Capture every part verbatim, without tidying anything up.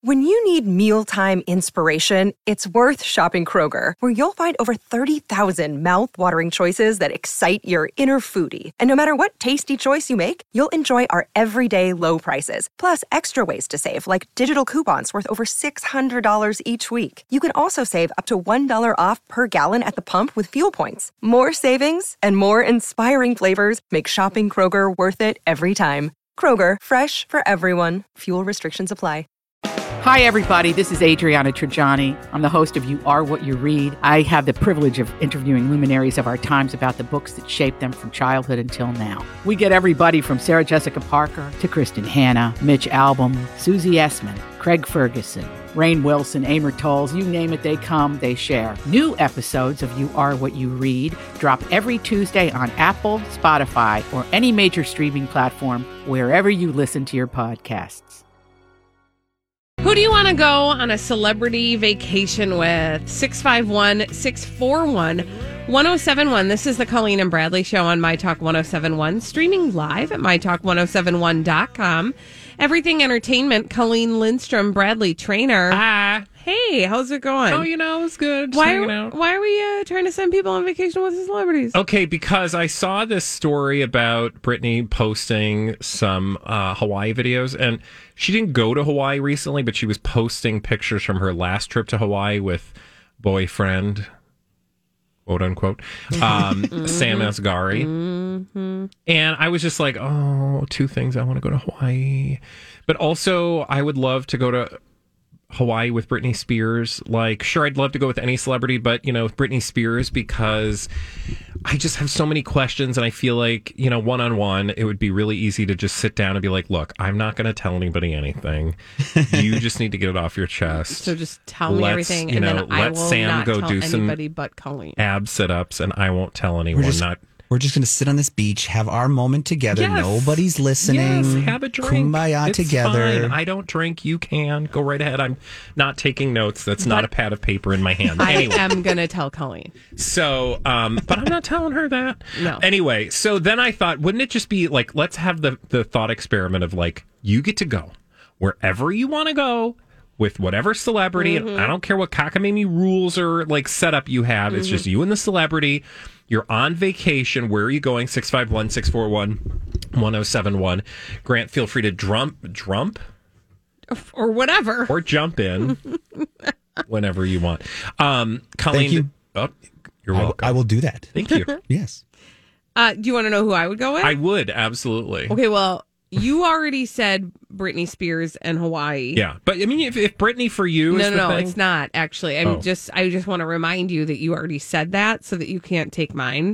When you need mealtime inspiration, it's worth shopping Kroger, where you'll find over thirty thousand mouth-watering choices that excite your inner foodie. And no matter what tasty choice you make, you'll enjoy our everyday low prices, plus extra ways to save, like digital coupons worth over six hundred dollars each week. You can also save up to one dollar off per gallon at the pump with fuel points. More savings and more inspiring flavors make shopping Kroger worth it every time. Kroger, fresh for everyone. Fuel restrictions apply. Hi, everybody. This is Adriana Trajani. I'm the host of You Are What You Read. I have the privilege of interviewing luminaries of our times about the books that shaped them from childhood until now. We get everybody from Sarah Jessica Parker to Kristen Hanna, Mitch Albom, Susie Essman, Craig Ferguson, Rainn Wilson, Amor Tolls, you name it, they come, they share. New episodes of You Are What You Read drop every Tuesday on Apple, Spotify, or any major streaming platform wherever you listen to your podcasts. Who do you want to go on a celebrity vacation with? six five one, six four one, one oh seven one. This is the Colleen and Bradley Show on My Talk one oh seven one, streaming live at my talk one oh seven one dot com. Everything Entertainment, Colleen Lindstrom, Bradley Trainer. Ah. Hey, how's it going? Oh, you know, it's good. Why are, why are we uh, trying to send people on vacation with the celebrities? Okay, because I saw this story about Britney posting some uh, Hawaii videos, and she didn't go to Hawaii recently, but she was posting pictures from her last trip to Hawaii with boyfriend, quote unquote, um, mm-hmm. Sam Asghari. Mm-hmm. And I was just like, oh, two things. I want to go to Hawaii. But also, I would love to go to Hawaii with Britney Spears. Like, sure, I'd love to go with any celebrity, but, you know, with Britney Spears, because I just have so many questions, and I feel like, you know, one-on-one, it would be really easy to just sit down and be like, look, I'm not going to tell anybody anything. You just need to get it off your chest. So just tell me Let's, everything, you and know, then I let will Sam not go tell do some anybody but Colleen. ab sit-ups, and I won't tell anyone. We're just, not. We're just going to sit on this beach, have our moment together. Yes. Nobody's listening. Yes, have a drink. Kumbaya it's together. Fine. I don't drink. You can. Go right ahead. I'm not taking notes. That's not a pad of paper in my hand. I Anyway. am going to tell Colleen. So, um, but I'm not telling her that. No. Anyway, so then I thought, wouldn't it just be like, let's have the, the thought experiment of like, you get to go wherever you want to go with whatever celebrity. Mm-hmm. And I don't care what cockamamie rules or like setup you have. It's mm-hmm. just you and the celebrity. You're on vacation. Where are you going? six five one, six four one, one oh seven one. Grant, feel free to drump, drump? Or whatever. Or jump in whenever you want. Um, Colleen, Thank you. Oh, you're I, welcome. I will do that. Thank you. Yes. Uh, do you want to know who I would go with? I would, absolutely. Okay, well, you already said Britney Spears and Hawaii. Yeah, but I mean, if, if Britney for you no, is no, the no, thing, it's not actually. I'm Oh. just, I just want to remind you that you already said that, so that you can't take mine.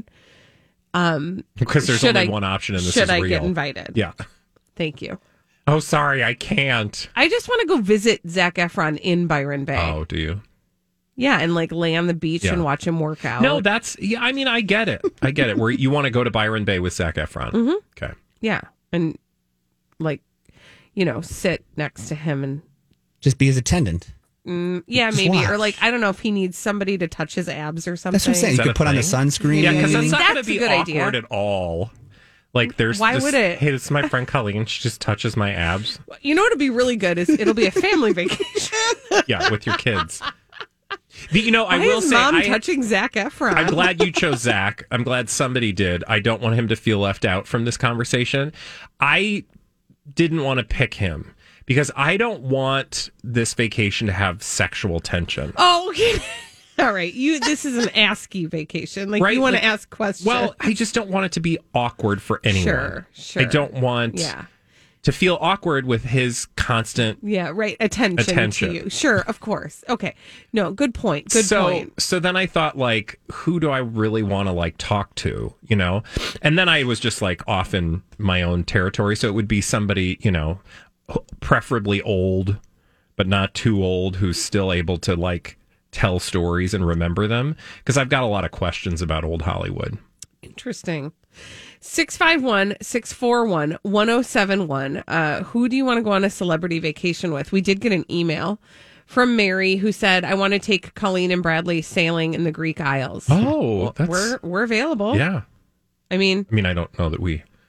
Um, because there's should only I- one option, and this should is I real. get invited? Yeah. Thank you. Oh, sorry, I can't. I just want to go visit Zac Efron in Byron Bay. Oh, do you? Yeah, and like lay on the beach Yeah. and watch him work out. No, that's yeah. I mean, I get it. I get it. Where you want to go to Byron Bay with Zac Efron? Mm-hmm. Okay. Yeah, and like, you know, sit next to him and Just be his attendant. mm, yeah, Just maybe, watch. or like I don't know if he needs somebody to touch his abs or something. That's what I'm saying. Is You that could a put on the thing? sunscreen. Yeah, because that's not going to That's a be good awkward idea. at all. Like, there's Why this, would it? Hey, this is my friend Colleen. She just touches my abs. You know what'll be really good is it'll be a family vacation. Yeah, with your kids. The, you know, I Why will is say, mom I, touching Zac Efron? I'm glad you chose Zach. I'm glad somebody did. I don't want him to feel left out from this conversation. I didn't want to pick him because I don't want this vacation to have sexual tension. Oh, okay. All right. You. This is an asky vacation. Like Right, you want like- to ask questions. Well, I just don't want it to be awkward for anyone. Sure, sure. I don't want Yeah. to feel awkward with his constant Yeah. Right. Attention, Attention. to you. Sure. Of course. Okay. No. Good point. Good so, point. So then I thought, like, who do I really want to, like, talk to, you know? And then I was just, like, off in my own territory. So it would be somebody, you know, preferably old, but not too old, who's still able to, like, tell stories and remember them. Because I've got a lot of questions about old Hollywood. Interesting. six five one, six four one, one oh seven one. Uh, who do you want to go on a celebrity vacation with? We did get an email from Mary who said, I want to take Colleen and Bradley sailing in the Greek Isles. Oh, that's... We're, we're available. Yeah. I mean... I mean, I don't know that we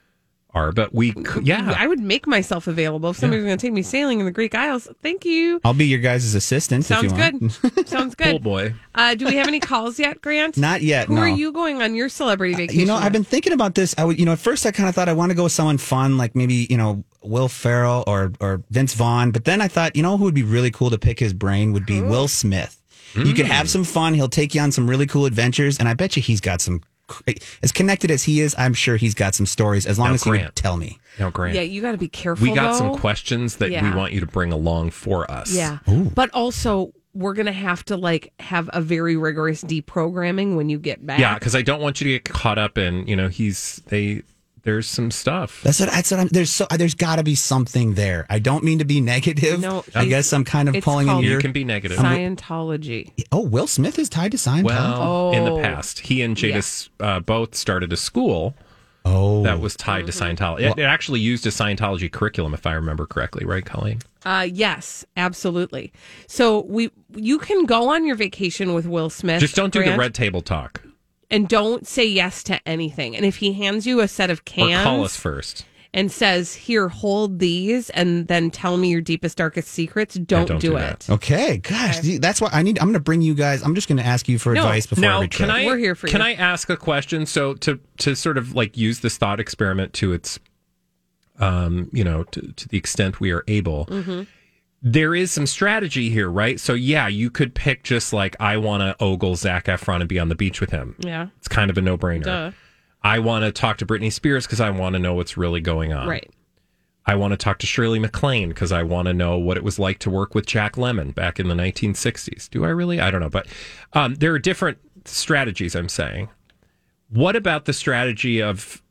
are, but we, could, yeah. I would make myself available if somebody was going to take me sailing in the Greek Isles. Thank you. I'll be your guys' assistant. Sounds if you want. good. Sounds good. Cool boy. Uh, do we have any calls yet, Grant? Not yet. Who no. are you going on your celebrity vacation? You know, with? I've been thinking about this. I would, you know, at first I kind of thought I want to go with someone fun, like maybe, you know, Will Ferrell or or Vince Vaughn. But then I thought, you know, who would be really cool to pick his brain would be Will Smith. Mm. You could have some fun. He'll take you on some really cool adventures, and I bet you he's got some. As connected as he is, I'm sure he's got some stories. As long Now, as he Grant. would tell me. Now, Grant. Yeah, you got to be careful. We got though. some questions that Yeah. we want you to bring along for us. Yeah, but also we're gonna have to like have a very rigorous deprogramming when you get back. Yeah, because I don't want you to get caught up in, you know, he's, they, there's some stuff. That's what, that's what I'm. There's so there's got to be something there. I don't mean to be negative. No, I he's- guess I'm kind of it's pulling in called- your. You can be negative. Scientology. Oh, Will Smith is tied to Scientology. Well, in the Oh. past, he and Jadis uh, both started a school oh, that was tied to Scientology. It, it actually used a Scientology curriculum, if I remember correctly, right, Colleen? Uh, yes, absolutely. So we, you can go on your vacation with Will Smith. Just don't do Grant, the red table talk. and don't say yes to anything. And if he hands you a set of Or cans call us first. and says, "Here, hold these," and then tell me your deepest, darkest secrets, don't, don't do, do it. that. okay. Gosh, see, that's why I need. I'm going to bring you guys. I'm just going to ask you for No. advice before Now, every trip. can I? We're here for Can you. I ask a question? So to to sort of like use this thought experiment to its, um, you know, to, to the extent we are able. Mm-hmm. There is some strategy here, right? So yeah, you could pick just like I want to ogle Zac Efron and be on the beach with him. Yeah. It's kind of a no brainer. Duh. I want to talk to Britney Spears because I want to know what's really going on. Right. I want to talk to Shirley MacLaine because I want to know what it was like to work with Jack Lemmon back in the nineteen sixties. Do I really? I don't know. But um, there are different strategies, I'm saying. What about the strategy of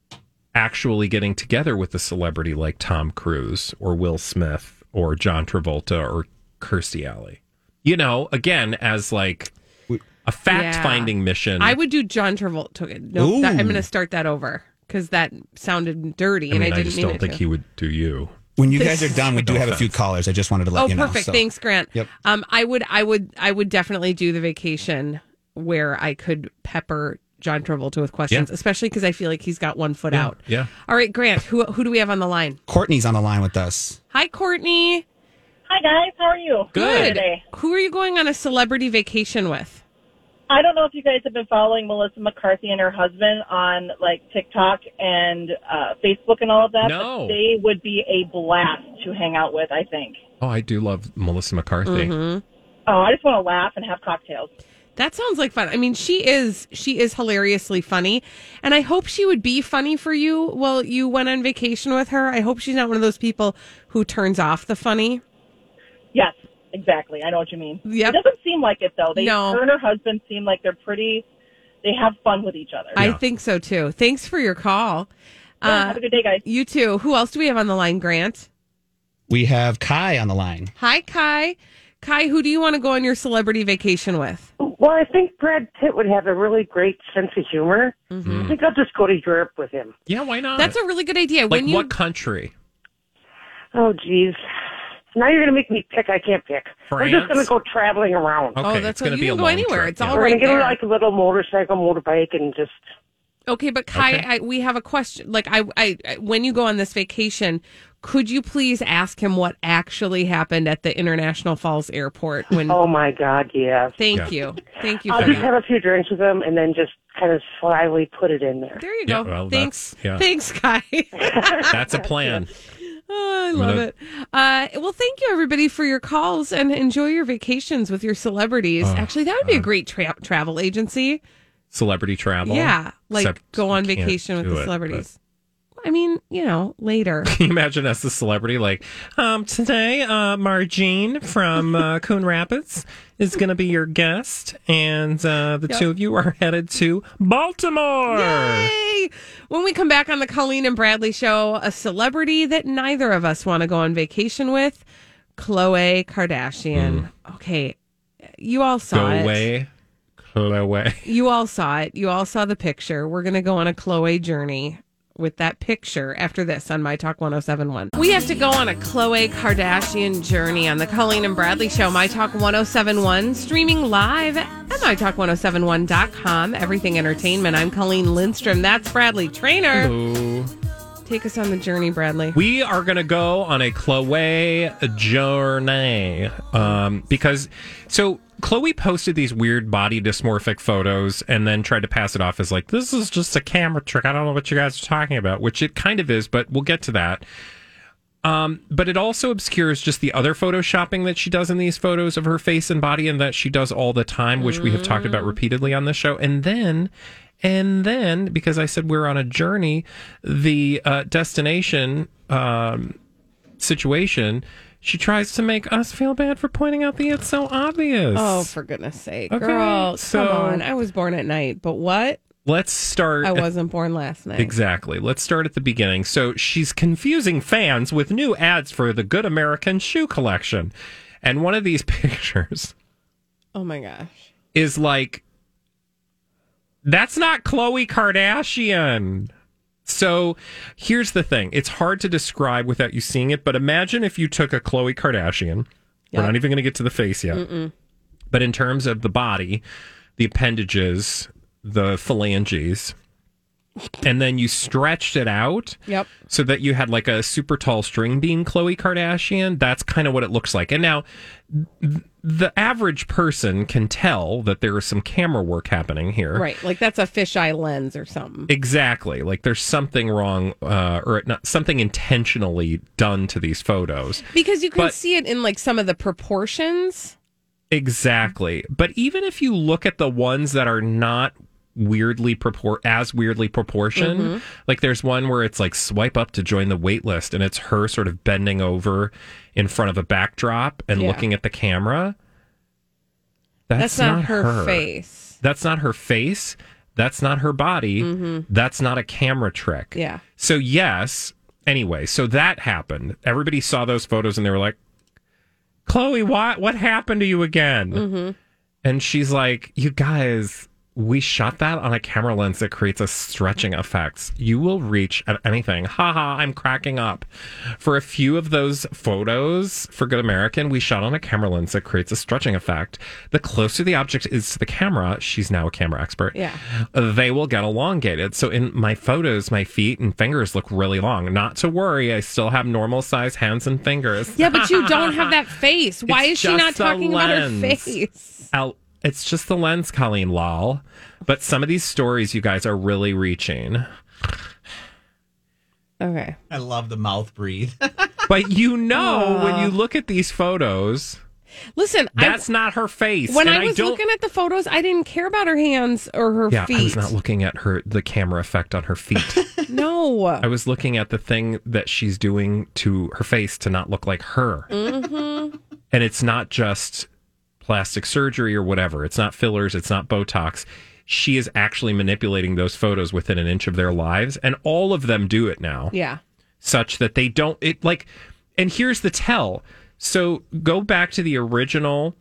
actually getting together with a celebrity like Tom Cruise or Will Smith or John Travolta or Kirstie Alley? You know, again, as like a fact-finding mission. I would do John Travolta. No, that, I'm going to start that over because that sounded dirty, I mean, and I I, didn't just mean don't it think to. he would do you. when you guys are done, we do No have a few offense. callers. I just wanted to let Oh, you know. perfect. so- Thanks, Grant. Yep. Um, I would, I would, I would definitely do the vacation where I could pepper John Travolta with questions, Yeah. especially because I feel like he's got one foot Yeah, out. yeah. All right, Grant. Who who do we have on the line? Courtney's on the line with us. Hi, Courtney. Hi, guys. How are you? Good. Today? Who are you going on a celebrity vacation with? I don't know if you guys have been following Melissa McCarthy and her husband on like TikTok and uh, Facebook and all of that. No. But they would be a blast to hang out with, I think. Oh, I do love Melissa McCarthy. Mm-hmm. Oh, I just want to laugh and have cocktails. That sounds like fun. I mean, she is she is hilariously funny, and I hope she would be funny for you while you went on vacation with her. I hope she's not one of those people who turns off the funny. Yes, exactly. I know what you mean. Yep. It doesn't seem like it, though. They, No. Her and her husband seem like they're pretty, they have fun with each other. I Yeah. think so too. Thanks for your call. Yeah, Uh, have a good day, guys. you too. Who else do we have on the line, Grant? We have Kai on the line. Hi, Kai. Kai, who do you want to go on your celebrity vacation with? Well, I think Brad Pitt would have a really great sense of humor. Mm-hmm. I think I'll just go to Europe with him. Yeah, why not? That's a really good idea. like when you what country? Oh, geez. Now you're going to make me pick. I can't pick. We're just France? going to go traveling around. Okay, oh, that's it's going what to you be a can go long anywhere. trip, It's yeah. all We're right going to get there. like a little motorcycle, motorbike, and just... Okay, but Kai, Okay. I, we have a question. Like, I, I, I- when you go on this vacation, could you please ask him what actually happened at the International Falls Airport? When Oh, my God, yeah. thank Yeah. you, thank you. I'll For just that. have a few drinks with him and then just kind of slyly put it in there. There you Yeah, go. well, Thanks, that's- yeah. thanks, Kai. That's a plan. Oh, I love gonna- it. Uh, well, thank you everybody for your calls and enjoy your vacations with your celebrities. Oh, Actually, that would be a great tra- travel agency. Celebrity travel. Yeah, like Except go on you can't vacation with do the it, celebrities. I mean, you know, later. Can you imagine us, the celebrity, like, um, today, uh, Margene from uh, Coon Rapids is going to be your guest, and uh, the Yep. two of you are headed to Baltimore. Yay! When we come back on the Colleen and Bradley show, a celebrity that neither of us want to go on vacation with, Khloe Kardashian. Okay, you all saw Go it. away, Chloe. You all saw it. You all saw the picture. We're going to go on a Khloe journey with that picture after this on My Talk one oh seven point one. We have to go on a Khloe Kardashian journey on the Colleen and Bradley show, My Talk one oh seven point one, streaming live at my talk ten seventy-one dot com. Everything Entertainment. I'm Colleen Lindstrom. That's Bradley Trainer. Ooh. Take us on the journey, Bradley. We are going to go on a Chloe journey. Um, because, so Chloe posted these weird body dysmorphic photos and then tried to pass it off as like, this is just a camera trick. I don't know what you guys are talking about, which it kind of is, but we'll get to that. Um, but it also obscures just the other photoshopping that she does in these photos of her face and body and that she does all the time, which mm. we have talked about repeatedly on this show. And then... And then, because I said we're on a journey, the uh, destination um, situation, she tries to make us feel bad for pointing out the it's so obvious. Oh, for goodness sake. Okay, Girl, so, come on. I was born at night, but what? Let's start. I wasn't born last night. Exactly. Let's start at the beginning. So she's confusing fans with new ads for the Good American Shoe Collection. And one of these pictures. Oh, my gosh. Is like... That's not Khloe Kardashian. So here's the thing. It's hard to describe without you seeing it, but imagine if you took a Khloe Kardashian. Yep. We're not even going to get to the face yet. Mm-mm. But in terms of the body, the appendages, the phalanges, and then you stretched it out yep. so that you had like a super tall string bean Khloe Kardashian. That's kind of what it looks like. And now th- the average person can tell that there is some camera work happening here. Right. Like that's a fisheye lens or something. Exactly. Like there's something wrong uh, or not something intentionally done to these photos. Because you can but, see it in like some of the proportions. Exactly. But even if you look at the ones that are not weirdly propor- as weirdly proportioned. Mm-hmm. Like there's one where it's like swipe up to join the wait list and it's her sort of bending over in front of a backdrop and yeah. looking at the camera. That's, That's not, not her, her face. That's not her face. That's not her body. Mm-hmm. That's not a camera trick. Yeah. So yes, anyway, so that happened. Everybody saw those photos and they were like, Chloe, what what happened to you again? Mm-hmm. And she's like, you guys, we shot that on a camera lens that creates a stretching effect. You will reach at anything. Ha ha, I'm cracking up. For a few of those photos for Good American, we shot on a camera lens that creates a stretching effect. The closer the object is to the camera, she's now a camera expert, yeah. they will get elongated. So in my photos, my feet and fingers look really long. Not to worry, I still have normal size hands and fingers. Yeah, but you don't have that face. Why It's is she not talking about her lens. face? I'll, It's just the lens, Colleen, lol. But some of these stories, you guys, are really reaching. Okay. I love the mouth breathe. But you know, uh, when you look at these photos, listen, that's I, not her face. When and I was I don't, looking at the photos, I didn't care about her hands or her yeah, feet. I was not looking at her the camera effect on her feet. No. I was looking at the thing that she's doing to her face to not look like her. Mm-hmm. And it's not just plastic surgery or whatever. It's not fillers. It's not Botox. She is actually manipulating those photos within an inch of their lives. And all of them do it now. Yeah. Such that they don't, it like, and here's the tell. So go back to the original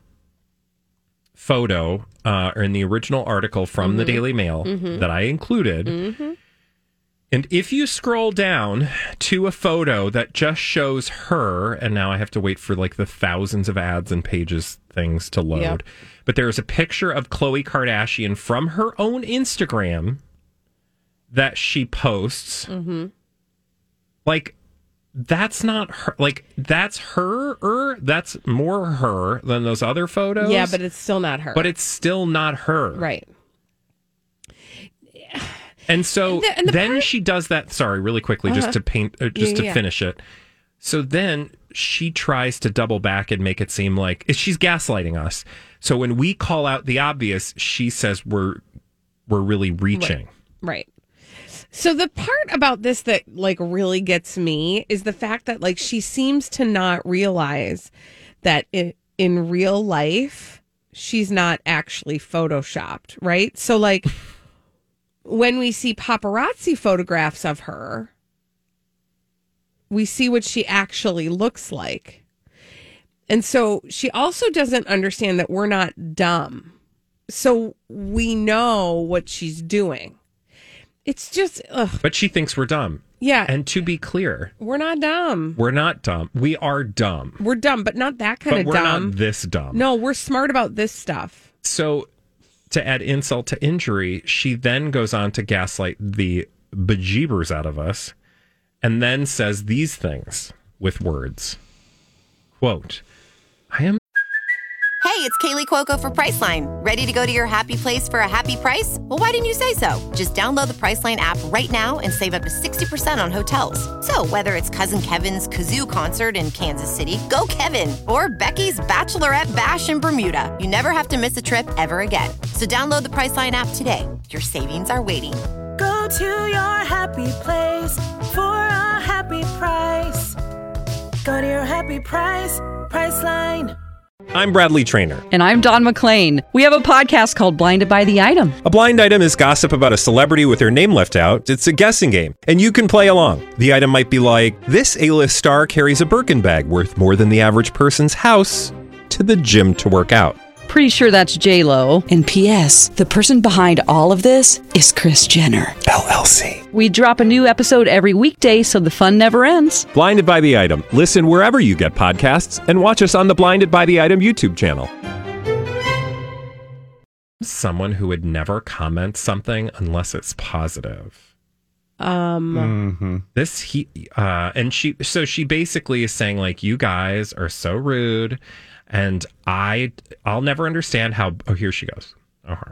photo uh, or in the original article from mm-hmm. the Daily Mail mm-hmm. that I included. Mm-hmm. And if you scroll down to a photo that just shows her, and now I have to wait for like the thousands of ads and pages things to load. Yep. But there is a picture of Khloe Kardashian from her own Instagram that she posts. Mm-hmm. Like, that's not her. Like, that's her. Er, that's more her than those other photos. Yeah, but it's still not her. But it's still not her. Right. And so and the, and the then part... she does that. Sorry, really quickly, uh-huh. just to paint, uh, just yeah, to yeah. finish it. So then she tries to double back and make it seem like she's gaslighting us. So when we call out the obvious, she says we're we're really reaching. Right. right. So the part about this that like really gets me is the fact that like she seems to not realize that in, in real life she's not actually photoshopped, right? So like. When we see paparazzi photographs of her, we see what she actually looks like. And so she also doesn't understand that we're not dumb. So we know what she's doing. It's just, ugh. But she thinks we're dumb. Yeah. And to be clear, we're not dumb. We're not dumb. We are dumb. We're dumb, but not that kind but of we're dumb. We're not this dumb. No, we're smart about this stuff. So to add insult to injury, she then goes on to gaslight the bejeebers out of us and then says these things with words. Quote, I am... Hey, it's Kaylee Cuoco for Priceline. Ready to go to your happy place for a happy price? Well, why didn't you say so? Just download the Priceline app right now and save up to sixty percent on hotels. So whether it's Cousin Kevin's Kazoo Concert in Kansas City, go Kevin, or Becky's Bachelorette Bash in Bermuda, you never have to miss a trip ever again. So download the Priceline app today. Your savings are waiting. Go to your happy place for a happy price. Go to your happy price, Priceline. I'm Bradley Trainer. And I'm Don McClain. We have a podcast called Blinded by the Item. A blind item is gossip about a celebrity with their name left out. It's a guessing game, and you can play along. The item might be like, this A-list star carries a Birkin bag worth more than the average person's house to the gym to work out. Pretty sure that's J-Lo. And P S the person behind all of this is Kris Jenner, L L C. We drop a new episode every weekday so the fun never ends. Blinded by the Item. Listen wherever you get podcasts and watch us on the Blinded by the Item YouTube channel. Someone who would never comment something unless it's positive. Um, mm-hmm. This he uh, and she. So she basically is saying like, you guys are so rude, and I I'll never understand how. Oh, here she goes. Oh, her.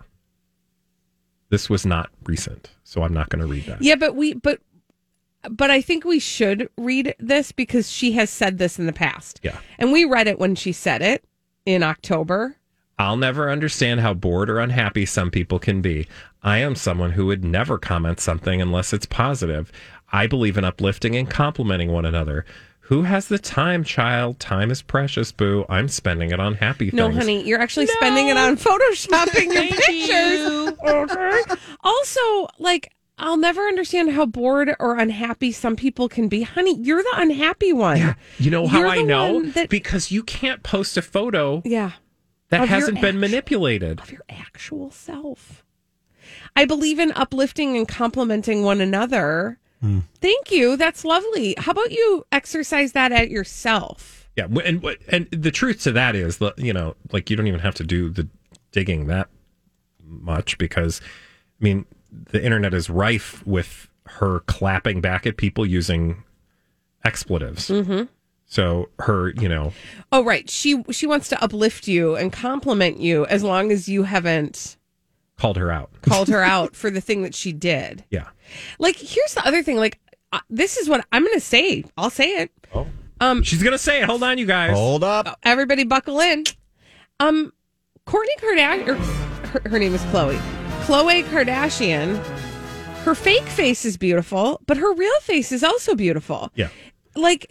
This was not recent, so I'm not going to read that. Yeah, but we but but I think we should read this because she has said this in the past. Yeah, and we read it when she said it in October. I'll never understand how bored or unhappy some people can be. I am someone who would never comment something unless it's positive. I believe in uplifting and complimenting one another. Who has the time, child? Time is precious, boo. I'm spending it on happy things. No, honey, you're actually no. spending it on photoshopping your pictures. Okay. Also, like, I'll never understand how bored or unhappy some people can be. Honey, you're the unhappy one. Yeah. You know how you're I know? That... Because you can't post a photo. Yeah. That hasn't been actu- manipulated. Of your actual self. I believe in uplifting and complimenting one another. Mm. Thank you. That's lovely. How about you exercise that at yourself? Yeah. And and the truth to that is, you know, like you don't even have to do the digging that much because, I mean, the internet is rife with her clapping back at people using expletives. Mm-hmm. So her, you know. Oh, right. She she wants to uplift you and compliment you as long as you haven't called her out. Called her out for the thing that she did. Yeah. Like, here's the other thing. Like, uh, this is what I'm going to say. I'll say it. Oh. Um, She's going to say it. Hold on, you guys. Hold up. Everybody buckle in. Um, Kourtney Kardashian, or her, her name is Khloe. Khloe Kardashian, her fake face is beautiful, but her real face is also beautiful. Yeah. Like,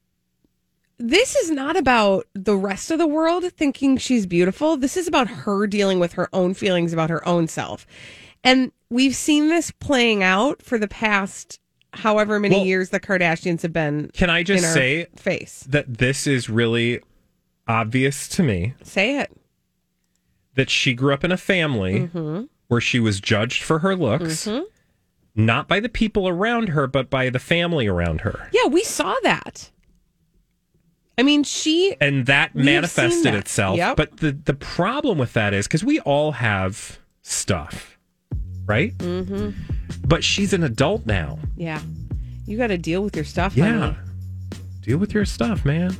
this is not about the rest of the world thinking she's beautiful. This is about her dealing with her own feelings about her own self. And we've seen this playing out for the past however many well, years the Kardashians have been. Can I just say face that this is really obvious to me? Say it. That she grew up in a family mm-hmm. where she was judged for her looks, mm-hmm. not by the people around her, but by the family around her. Yeah, we saw that. I mean, she... And that manifested that. itself. Yep. But the, the problem with that is, because we all have stuff, right? Mm-hmm. But she's an adult now. Yeah. You got to deal with your stuff, Yeah. honey. Deal with your stuff, man.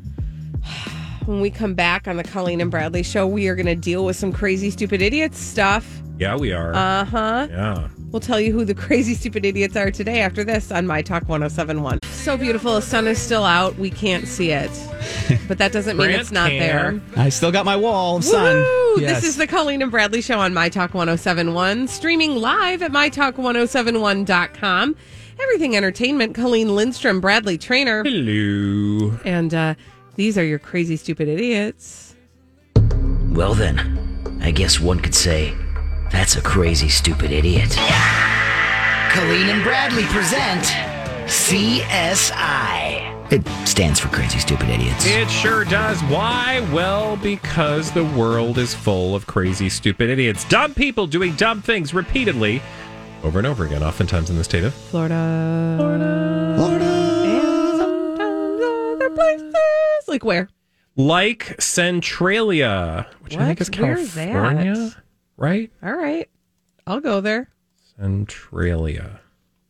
When we come back on the Colleen and Bradley show, we are going to deal with some crazy, stupid idiots stuff. Yeah, we are. Uh-huh. Yeah. We'll tell you who the crazy, stupid idiots are today after this on My Talk one oh seven one. So beautiful. The sun is still out. We can't see it. But that doesn't mean it's not can. there. I still got my wall of sun. Yes. This is the Colleen and Bradley show on My Talk one oh seven one. Streaming live at my talk one oh seven one dot com. Everything Entertainment. Colleen Lindstrom, Bradley Trainer. Hello. And uh, these are your crazy, stupid idiots. Well then, I guess one could say that's a crazy, stupid idiot. Yeah! Colleen and Bradley present C S I. It stands for Crazy Stupid Idiots. It sure does. Why? Well, because the world is full of crazy, stupid idiots. Dumb people doing dumb things repeatedly over and over again, oftentimes in the state of Florida. Florida. Florida. And sometimes other places. Like where? Like Centralia, which what? I think is Where's California. that? Right? All right. I'll go there. Centralia.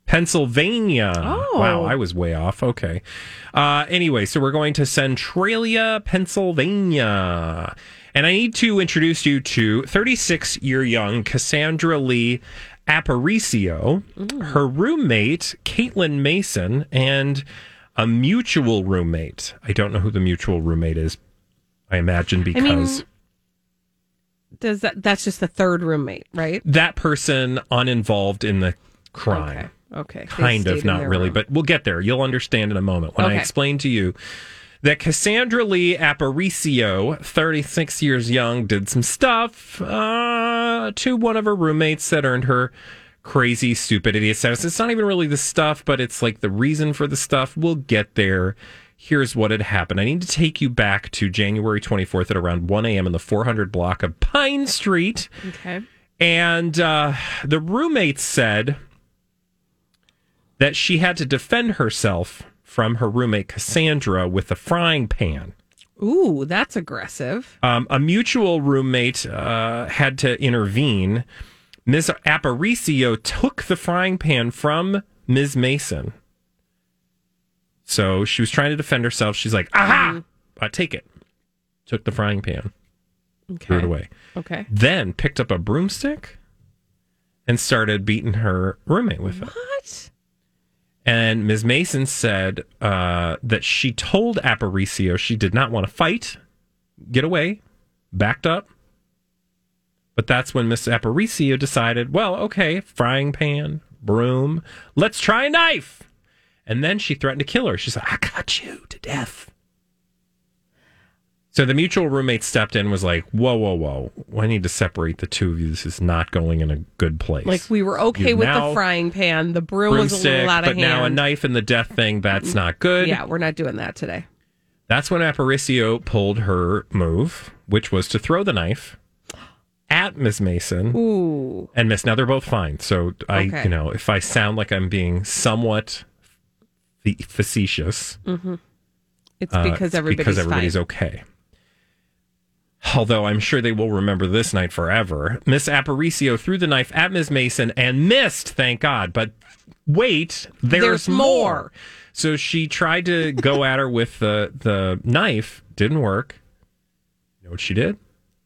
Pennsylvania. Oh. Wow, I was way off. Okay. Uh, anyway, so we're going to Centralia, Pennsylvania. And I need to introduce you to thirty-six-year-young Cassandra Lee Aparicio, mm. her roommate, Caitlin Mason, and a mutual roommate. I don't know who the mutual roommate is. I imagine because... I mean, does that, that's just the third roommate, right? That person uninvolved in the crime. Okay. Okay. Kind of, not really, room. But we'll get there. You'll understand in a moment when okay. I explain to you that Cassandra Lee Aparicio, thirty-six years young, did some stuff uh, to one of her roommates that earned her crazy, stupid idiot status. It's not even really the stuff, but it's like the reason for the stuff. We'll get there. Here's what had happened. I need to take you back to January twenty-fourth at around one a.m. in the four hundred block of Pine Street. Okay. And uh, the roommate said that she had to defend herself from her roommate Cassandra with a frying pan. Ooh, that's aggressive. Um, a mutual roommate uh, had to intervene. Miz Aparicio took the frying pan from Miz Mason. So she was trying to defend herself. She's like, aha, mm. uh, take it. Took the frying pan. Okay. Threw it away. Okay. Then picked up a broomstick and started beating her roommate with what? it. What? And Miz Mason said uh, that she told Aparicio she did not want to fight, get away, backed up. But that's when Miss Aparicio decided, well, okay, frying pan, broom, let's try a knife. And then she threatened to kill her. She said, I cut you to death. So the mutual roommate stepped in and was like, whoa, whoa, whoa. I need to separate the two of you. This is not going in a good place. Like, we were okay You've with now, the frying pan. The broom was a little out of but hand. now a knife and the death thing, that's not good. Yeah, we're not doing that today. That's when Aparicio pulled her move, which was to throw the knife at Miss Mason. Ooh. And Miss, now they're both fine. So I, Okay. you know, if I sound like I'm being somewhat facetious, Mm-hmm. It's uh, because it's everybody's because everybody's fine. okay. Although I'm sure they will remember this night forever. Miss Aparicio threw the knife at Miss Mason and missed, thank God. But wait, there's, There's more. more. So she tried to go at her with the, the knife. Didn't work. You know what she did?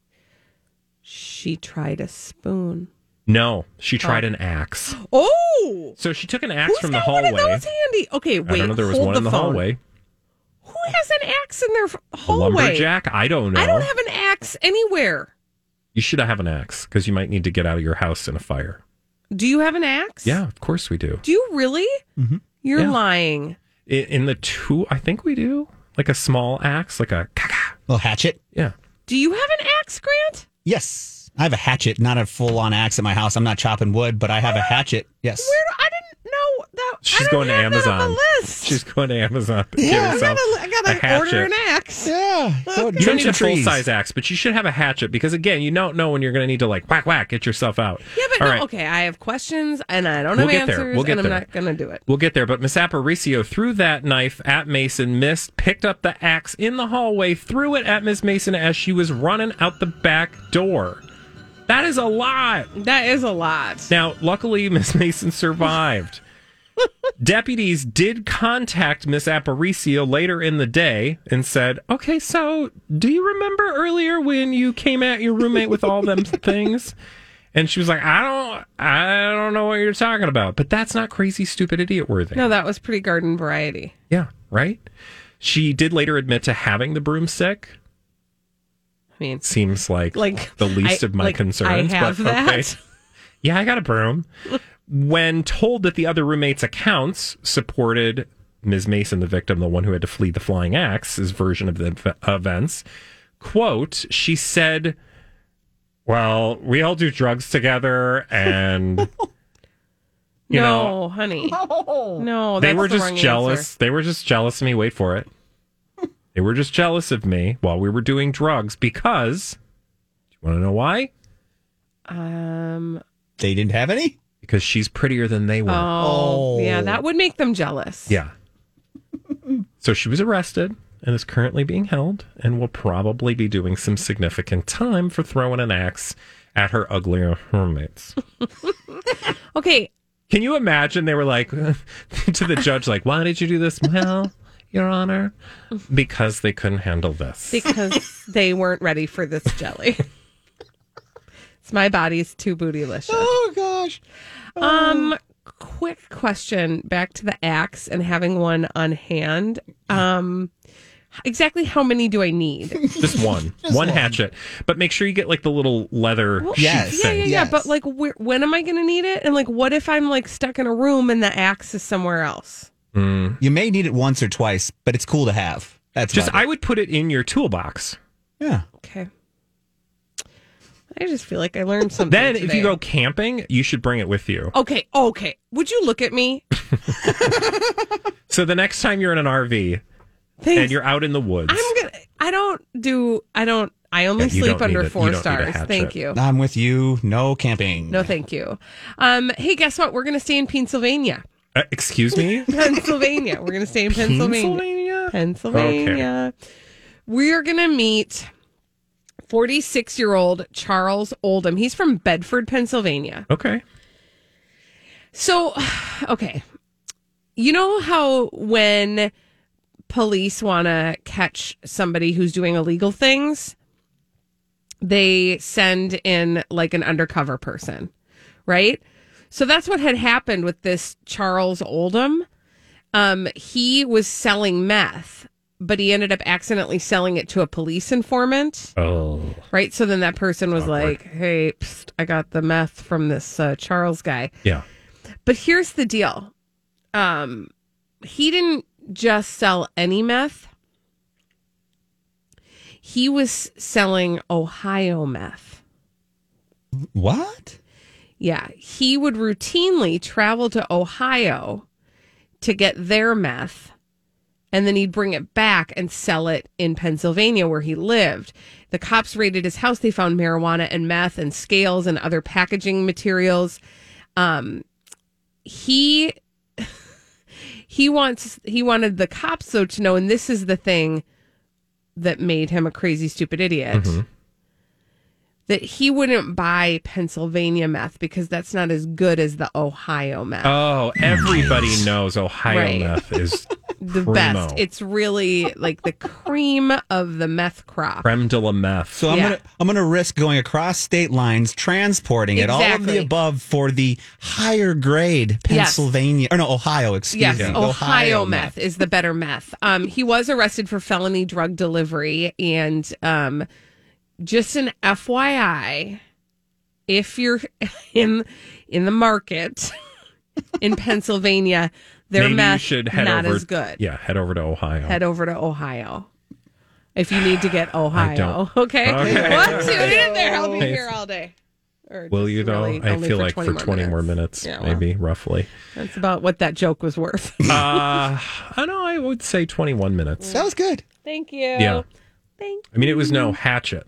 She tried a spoon. No, she tried Oh. an axe. Oh! So she took an axe Who's from the got hallway. one of those handy? Okay, wait. I don't know. There was hold one the in the phone. hallway. Who has an axe in their f- A hallway? lumberjack? I don't know. I don't have an axe anywhere. You should have an axe because you might need to get out of your house in a fire. Do you have an axe? Yeah, of course we do. Do you really? Mm-hmm. You're Yeah. lying. In, in the two, I think we do. Like a small axe, like a caca. Little hatchet. Yeah. Do you have an axe, Grant? Yes. I have a hatchet, not a full-on axe at my house. I'm not chopping wood, but I have a hatchet. Yes. Where do, I didn't know that. She's I don't going to have that on Amazon. the list. She's going to Amazon. To Yeah. get I herself I gotta, I a gotta order hatchet. an axe. Yeah. Go You trim don't need some a full trees. size axe, but you should have a hatchet because, again, you don't know when you're going to need to like whack whack, get yourself out. Yeah, but All no, right. okay, I have questions and I don't We'll have get there. answers We'll get and I'm there. not going to do it. We'll get there, but Miss Aparicio threw that knife at Mason, missed, picked up the axe in the hallway, threw it at Miss Mason as she was running out the back door. That is a lot. That is a lot. Now, luckily, Miss Mason survived. Deputies did contact Miss Aparicio later in the day and said, okay, so do you remember earlier when you came at your roommate with all them things? And she was like, I don't, I don't know what you're talking about. But that's not crazy, stupid, idiot worthy. No, that was pretty garden variety. Yeah, right? She did later admit to having the broomstick. I mean, Seems like, like the least I- of my like, concerns. I have but that. okay. Yeah, I got a broom. When told that the other roommate's accounts supported Miz Mason, the victim, the one who had to flee the flying axe's version of the ev- events, quote, she said, well, we all do drugs together and, you no, know, honey. No, no they that's were the just wrong jealous. answer. They were just jealous of me. Wait for it. They were just jealous of me while we were doing drugs because, do you want to know why? Um, They didn't have any? Because she's prettier than they were. oh, Oh. yeah, that would make them jealous. Yeah. So she was arrested and is currently being held and will probably be doing some significant time for throwing an axe at her uglier roommates. Okay, Can you imagine they were like to the judge, like, why did you do this? Well, Your Honor, because they couldn't handle this. Because they weren't ready for this jelly. It's my body's too bootylicious. Oh, gosh. Oh. Um, quick question back to the axe and having one on hand. Um, exactly how many do I need? Just one. Just one, one hatchet. But make sure you get like the little leather well, sheath yes. Yeah, thing. yeah, yeah. Yes. But like, where, when am I going to need it? And like, what if I'm like stuck in a room and the axe is somewhere else? Mm. You may need it once or twice, but it's cool to have. That's just, about it. I would put it in your toolbox. Yeah. Okay. I just feel like I learned something Then today. if you go camping, you should bring it with you. Okay, okay. Would you look at me? So the next time you're in an R V Thanks. and you're out in the woods. I'm gonna. I don't do. I don't. I only Yeah, you sleep don't need under a- four you don't need a stars. hatchet. Thank you. I'm with you. No camping. No, thank you. Um. Hey, guess what? We're gonna stay in Pennsylvania. Uh, excuse me? Pennsylvania. We're gonna stay in Pennsylvania. Pennsylvania? Pennsylvania. We are gonna meet forty-six-year-old Charles Oldham. He's from Bedford, Pennsylvania. Okay. So, okay. You know how when police want to catch somebody who's doing illegal things, they send in like an undercover person, right? So that's what had happened with this Charles Oldham. Um, he was selling meth, but he ended up accidentally selling it to a police informant. Oh. Right? So then that person was Awkward. like, hey, psst, I got the meth from this uh, Charles guy. Yeah. But here's the deal. Um, he didn't just sell any meth. He was selling Ohio meth. What? Yeah. He would routinely travel to Ohio to get their meth, and then he'd bring it back and sell it in Pennsylvania where he lived. The cops raided his house. They found marijuana and meth and scales and other packaging materials. Um, he he wants he wanted the cops though to know, and this is the thing that made him a crazy stupid idiot, Mm-hmm. that he wouldn't buy Pennsylvania meth because that's not as good as the Ohio meth. Oh, everybody knows Ohio Right. meth is the primo. best. It's really like the cream of the meth crop. Creme de la meth. So I'm Yeah. gonna I'm gonna risk going across state lines, transporting it, all of Exactly. the above for the higher grade Pennsylvania or no Ohio, excuse Yes, me. Ohio, meth is the better meth. Um, he was arrested for felony drug delivery, and um, just an F Y I, if you're in in the market in Pennsylvania, their Maybe meth you should head not over, as good. Yeah, head over to Ohio. Head over to Ohio. If you need to get Ohio, don't- okay. Okay. Well, tune in there. I'll be Hey. here all day. Or Will just you though? really I only feel for like for twenty more minutes, Yeah, well, maybe roughly. That's about what that joke was worth. uh, I know. I would say twenty-one minutes. That was good. Thank you. Yeah. Thank I mean, it was no hatchet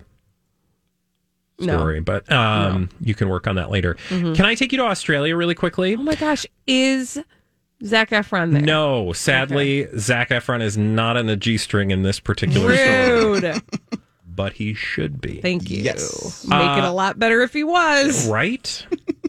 No. story, but um, you can work on that later. Mhm. Can I take you to Australia really quickly? Oh my gosh, is Zac Efron there? No, sadly, Zac Efron is not in a G string in this particular story, Rude. but he should be. Thank you. Yes. Make it Uh, a lot better if he was. Right?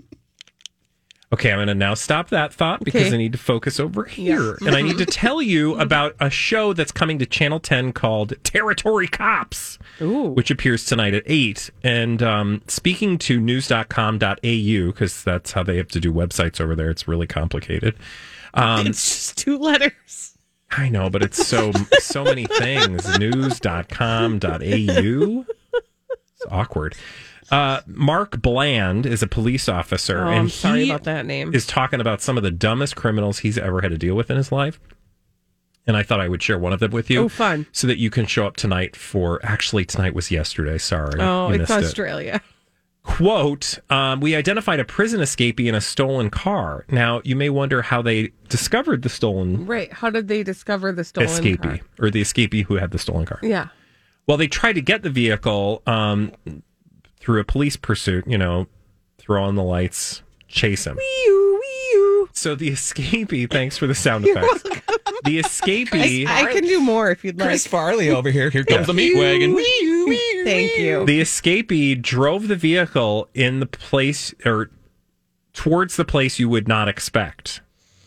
Okay, I'm going to now stop that thought because Okay. I need to focus over here. Yeah. And I need to tell you about a show that's coming to Channel ten called Territory Cops, Ooh. which appears tonight at eight. And um, speaking to news dot com dot a u, because that's how they have to do websites over there, it's really complicated. Um, It's just two letters. I know, but it's so so many things. news dot com dot a u. It's awkward. Uh, Mark Bland is a police officer, Oh, and I'm sorry he about that name. is talking about some of the dumbest criminals he's ever had to deal with in his life. And I thought I would share one of them with you. Oh, fun. So that you can show up tonight for, actually, tonight was yesterday. Sorry. Oh, you it's missed it. Australia. Quote, um, we identified a prison escapee in a stolen car. Now, you may wonder how they discovered the stolen Right. How did they discover the stolen escapee, car? or the escapee who had the stolen car. Yeah. Well, they tried to get the vehicle um, through a police pursuit, you know, throw on the lights, chase him. Wee-oo, wee-oo. So the escapee, thanks for the sound effects. The escapee, I can do more if you'd like. Chris Farley over here. Here comes the meat wagon. Thank you. the escapee drove the vehicle in the place or towards the place you would not expect.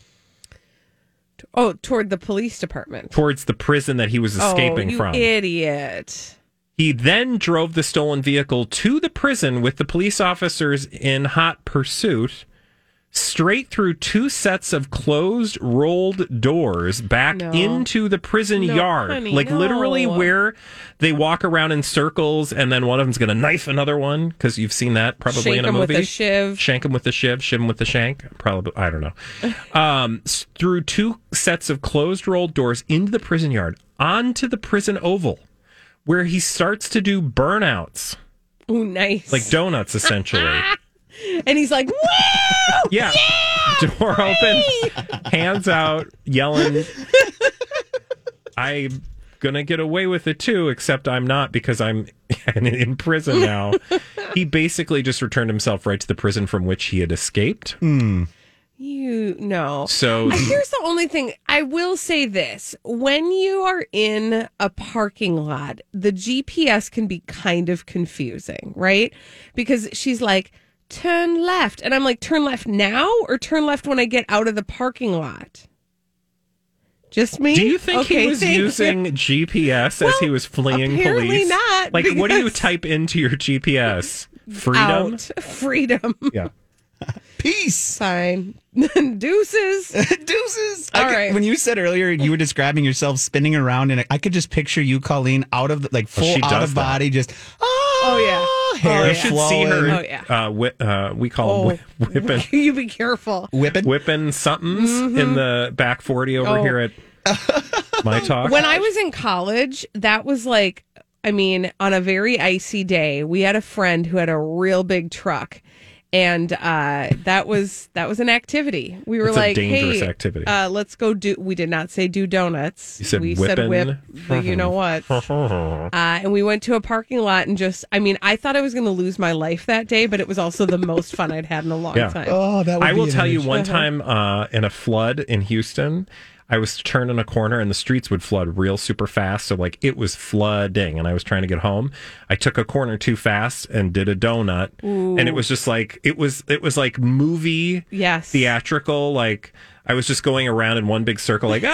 Oh, toward the police department. Towards the prison that he was escaping oh, you from. Idiot. He then drove the stolen vehicle to the prison with the police officers in hot pursuit, straight through two sets of closed rolled doors back No. into the prison No, yard. honey, like no. literally where they walk around in circles and then one of them's going to knife another one, because you've seen that probably Shank in a him movie. with a shiv. Shank him with the shiv, shiv him with the shank. Probably, I don't know. Um, s- through two sets of closed rolled doors into the prison yard, onto the prison oval, where he starts to do burnouts. Ooh, nice. Like donuts, essentially. And he's like, woo! Yeah. Yeah, Door open, hands out, yelling, I'm going to get away with it too, except I'm not, because I'm in, in prison now. He basically just returned himself right to the prison from which he had escaped. Hmm. You know. So here's the only thing. I will say this. When you are in a parking lot, the G P S can be kind of confusing, right? Because she's like, turn left. And I'm like, turn left now or turn left when I get out of the parking lot? Just me? do you think Okay, he was thank using you. G P S as he was fleeing apparently police? not, Like, what do you because- type into your G P S? Freedom? Out. Freedom. Yeah. Peace. Fine. Deuces. Deuces. All I could- right. When you said earlier you were describing yourself spinning around, and I could just picture you, Colleen, out of the, like full she out does of that. body, just oh, Oh, yeah. hair Oh, You yeah. should see her. flowing. Oh, yeah. uh, whi- uh, we call Oh. them whi- whipping. You be careful. whipping. whipping somethings in the back forty over Oh. here at My Talk. When I was in college, that was like, I mean, on a very icy day, we had a friend who had a real big truck. And uh, that was that was an activity. We were It's a like, dangerous "Hey, activity. uh, let's go do." We did not say do donuts. You said we said whippin'. whip. The you know what? uh, and we went to a parking lot and just. I mean, I thought I was going to lose my life that day, but it was also the most fun I'd had in a long Yeah. time. Oh, that would I be will an tell you image. one Uh-huh. time uh, in a flood in Houston, I was turning a corner and the streets would flood real super fast. So, like, it was flooding and I was trying to get home. I took a corner too fast and did a donut. Ooh. And it was just like, it was, it was like movie Yes. theatrical. Like, I was just going around in one big circle, like,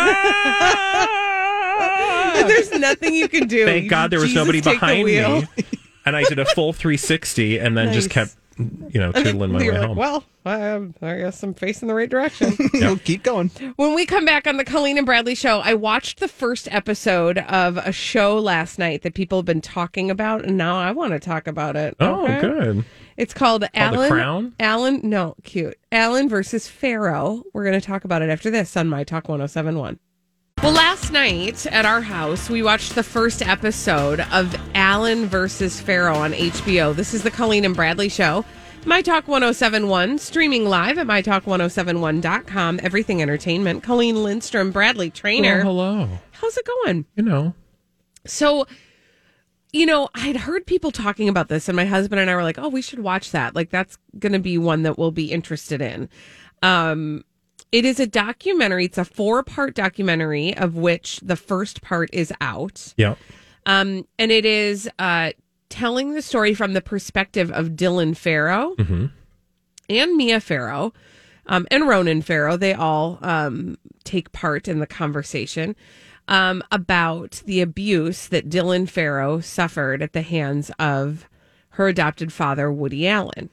ah! There's nothing you can do. Thank God there was Jesus, nobody take the behind wheel. me. And I did a full three sixty and then just Nice. kept, you know, And then tootling my you way were like, home. well, I, I guess I'm facing the right direction. We'll keep going. When we come back on the Colleen and Bradley show, I watched the first episode of a show last night that people have been talking about, and now I want to talk about it. Oh, Okay? good. It's called The Alan. Crown? Alan, no, cute. Alan versus Pharaoh. We're going to talk about it after this on My Talk one oh seven point one. Well, last night at our house, we watched the first episode of Alan versus Pharaoh on H B O. This is the Colleen and Bradley show. My Talk one oh seven point one, streaming live at my talk one oh seven one dot com. Everything Entertainment. Colleen Lindstrom, Bradley Trainer. Oh, hello. How's it going? You know. So, you know, I'd heard people talking about this, and my husband and I were like, oh, we should watch that. Like, that's going to be one that we'll be interested in. Um, it is a documentary. It's a four-part documentary, of which the first part is out. Yeah. Um, and it is uh, telling the story from the perspective of Dylan Farrow Mm-hmm. and Mia Farrow um, and Ronan Farrow. They all um, take part in the conversation um, about the abuse that Dylan Farrow suffered at the hands of her adopted father, Woody Allen.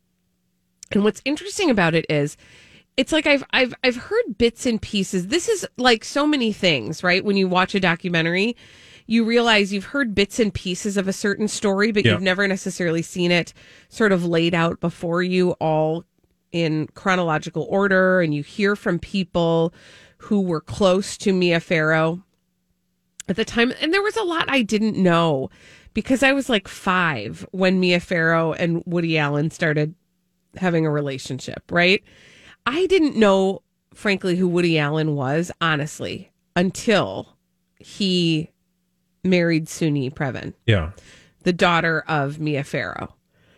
And what's interesting about it is, it's like I've I've I've heard bits and pieces. This is like so many things, right? When you watch a documentary, you realize you've heard bits and pieces of a certain story, but Yeah. you've never necessarily seen it sort of laid out before you, all in chronological order. And you hear from people who were close to Mia Farrow at the time. And there was a lot I didn't know because I was like five when Mia Farrow and Woody Allen started having a relationship, right? I didn't know, frankly, who Woody Allen was, honestly, until he married Suni Previn, Yeah. the daughter of Mia Farrow.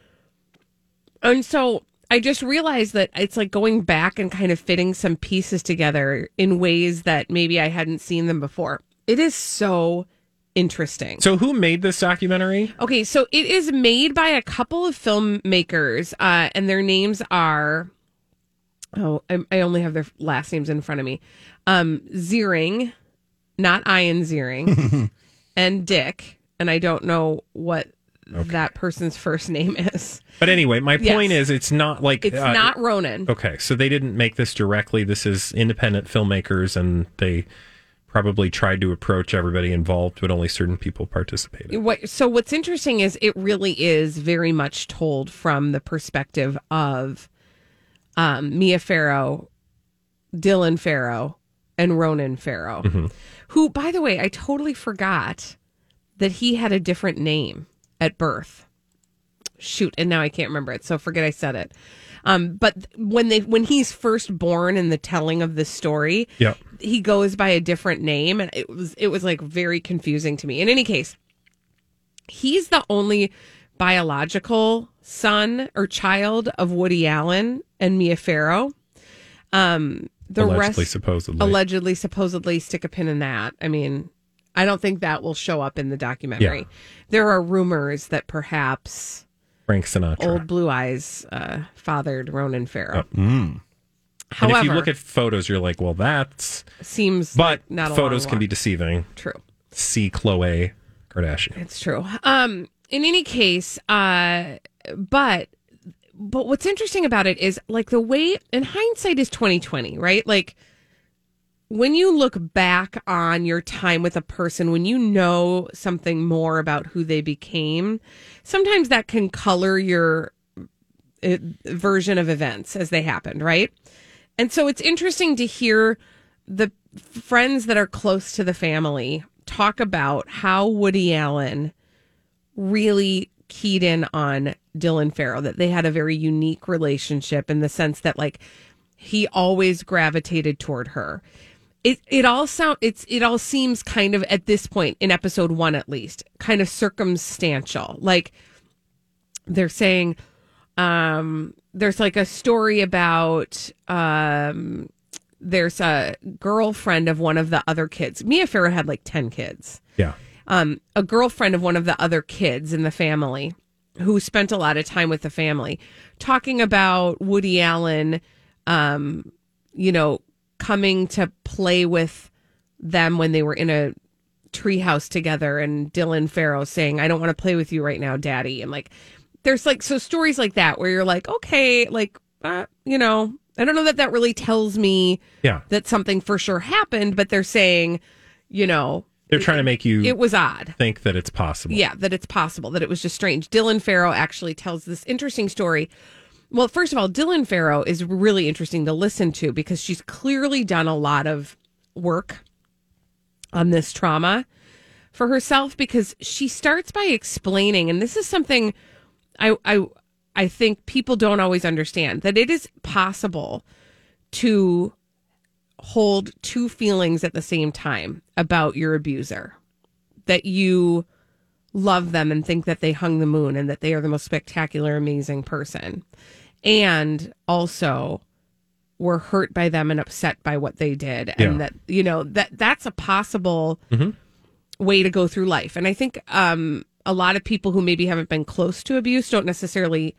And so I just realized that it's like going back and kind of fitting some pieces together in ways that maybe I hadn't seen them before. It is so interesting. So who made this documentary? Okay, so it is made by a couple of filmmakers, uh, and their names are Oh, I, I only have their last names in front of me. Um, Ziering, not Ian Ziering, and Dick. And I don't know what okay. that person's first name is. But anyway, my point yes. is it's not like... It's uh, not Ronan. Okay, so they didn't make this directly. This is independent filmmakers, and they probably tried to approach everybody involved, but only certain people participated. What, so what's interesting is it really is very much told from the perspective of um, Mia Farrow, Dylan Farrow, and Ronan Farrow, mm-hmm. who, by the way, I totally forgot that he had a different name at birth. Shoot, and now I can't remember it, so forget I said it. Um, but when they when he's first born in the telling of the story, yeah. he goes by a different name, and it was it was like very confusing to me. In any case, he's the only biological son or child of Woody Allen and Mia Farrow. Um, the allegedly, rest, supposedly, allegedly, supposedly, stick a pin in that. I mean, I don't think that will show up in the documentary. Yeah. There are rumors that perhaps Frank Sinatra, Old Blue Eyes, uh, fathered Ronan Farrow. Oh. Mm. However, and if you look at photos, you're like, well, that seems but like not a photos long can walk. be deceiving. True. See Khloe Kardashian. It's true. Um, in any case, uh, but but what's interesting about it is like the way, in hindsight is twenty twenty, right? Like when you look back on your time with a person, when you know something more about who they became, sometimes that can color your uh, version of events as they happened, right? And so it's interesting to hear the friends that are close to the family talk about how Woody Allen really keyed in on Dylan Farrow, that they had a very unique relationship in the sense that like he always gravitated toward her. It it all sound it's it all seems kind of at this point in episode one at least kind of circumstantial. Like they're saying um, there's like a story about um, there's a girlfriend of one of the other kids. Mia Farrow had like ten kids. Yeah. Um, a girlfriend of one of the other kids in the family who spent a lot of time with the family talking about Woody Allen, um, you know, coming to play with them when they were in a treehouse together, and Dylan Farrow saying, I don't want to play with you right now, Daddy. And like, there's like, so stories like that where you're like, okay, like, uh, you know, I don't know that that really tells me yeah. that something for sure happened, but they're saying, you know, they're trying to make you it was odd. Think that it's possible. Yeah, that it's possible, that it was just strange. Dylan Farrow actually tells this interesting story. Well, first of all, Dylan Farrow is really interesting to listen to because she's clearly done a lot of work on this trauma for herself, because she starts by explaining, and this is something I I I think people don't always understand, that it is possible to hold two feelings at the same time about your abuser, that you love them and think that they hung the moon and that they are the most spectacular, amazing person, and also were hurt by them and upset by what they did. And yeah. that, you know, that that's a possible mm-hmm. way to go through life. And I think um, a lot of people who maybe haven't been close to abuse don't necessarily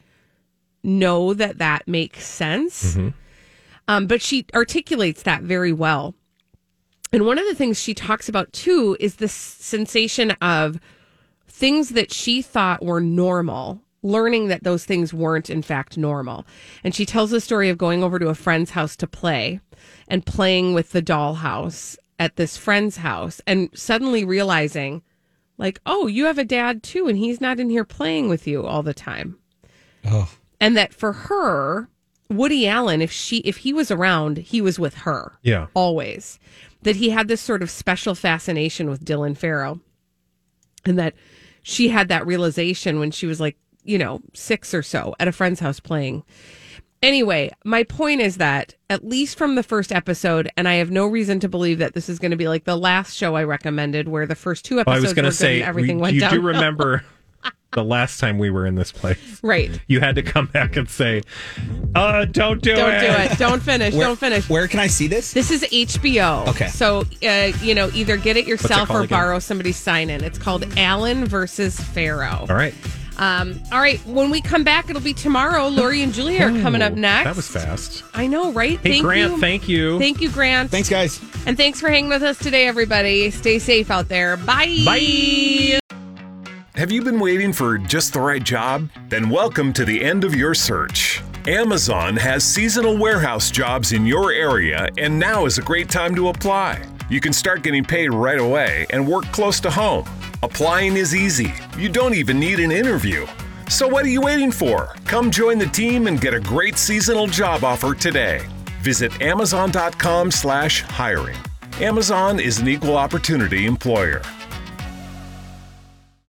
know that that makes sense. Mm-hmm. Um, but she articulates that very well. And one of the things she talks about, too, is this sensation of things that she thought were normal, learning that those things weren't, in fact, normal. And she tells the story of going over to a friend's house to play and playing with the dollhouse at this friend's house and suddenly realizing, like, oh, you have a dad, too, and he's not in here playing with you all the time. Oh. And that for her, Woody Allen, if she if he was around, he was with her. Yeah. Always. That he had this sort of special fascination with Dylan Farrow. And that she had that realization when she was like, you know, six or so at a friend's house playing. Anyway, my point is that at least from the first episode, and I have no reason to believe that this is going to be like the last show I recommended where the first two episodes well, I was were going good to say, and everything we, went you down. do remember the last time we were in this place. Right. You had to come back and say, uh, don't do don't it. Don't do it. Don't finish. Where, don't finish. Where can I see this? This is H B O. Okay. So, uh, you know, either get it yourself called or again? borrow somebody's sign in. It's called Allen versus Farrow. All right. Um, all right, when we come back, it'll be tomorrow. Lori and Julia are coming up Oh, next. That was fast. I know, right? Hey, thank Grant, you. thank you. Thank you, Grant. Thanks, guys. And thanks for hanging with us today, everybody. Stay safe out there. Bye. Bye. Have you been waiting for just the right job? Then welcome to the end of your search. Amazon has seasonal warehouse jobs in your area, and now is a great time to apply. You can start getting paid right away and work close to home. Applying is easy. You don't even need an interview. So what are you waiting for? Come join the team and get a great seasonal job offer today. Visit amazon dot com slash hiring. Amazon is an equal opportunity employer.